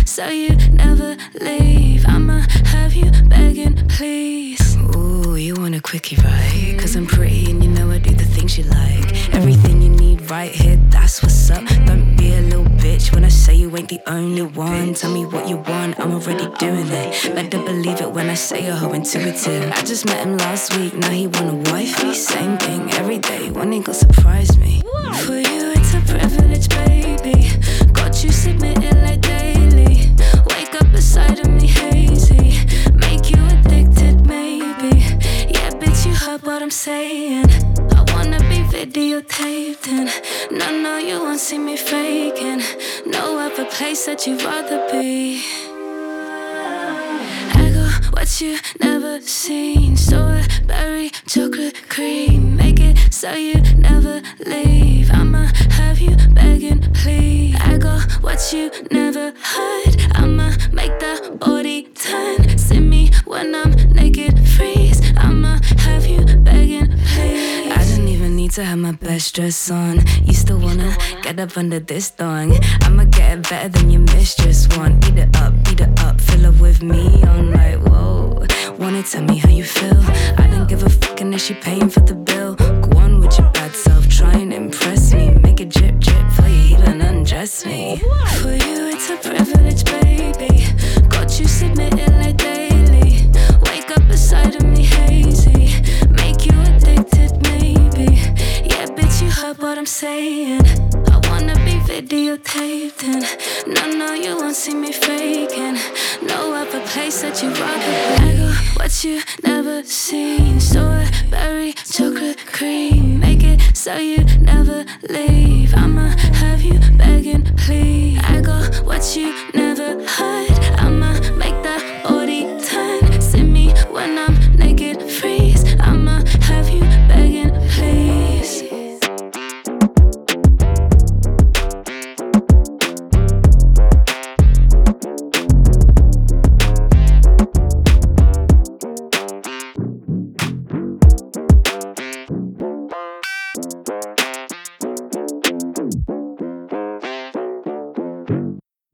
so you never leave. I'ma have you begging, please. Ooh, you want a quickie, right? Cause I'm pretty and you know I do the things you like. Everything you need right here, that's what's up. Don't be a little bitch when I say you ain't the only one. Tell me what you want, I'm already doing it. Better believe it when I say you're how intuitive. I just met him last week, now he wanna wife me. Same thing every day, one ain't gonna surprise me. For you it's a privilege, baby. Got you submitting like daily. Wake up beside of me hazy. Make you addicted, maybe. Yeah, bitch, you heard what I'm saying. I wanna be videotaped and no, you won't see me faking. No other place that you'd rather be. I got what you never seen. Strawberry chocolate cream. Make it so you never leave. I'ma have you begging, please. I got what you never heard. I'ma make that body turn. See me when I'm naked, freeze. I'ma have you begging, please. I don't even need to have my best dress on. You still wanna get up under this thong. I'ma get it better than your mistress want. Eat it up, fill it with me. I'm like, whoa. Wanna tell me how you feel? I don't give a fuck unless she paying for the bill. Go on with your bad self, try and impress me. Make it drip for you, even undress me. For you it's a privilege, baby. Got you submitting like daily. Wake up beside of me hazy. Make you addicted, maybe. Yeah, bitch, you heard what I'm saying. I wanna be videotaped and no, you won't see me faking. No other place that you'd rather be. I got what you never seen. Strawberry chocolate cream. Make it so you never leave. I'ma have you begging, please. I got what you never heard.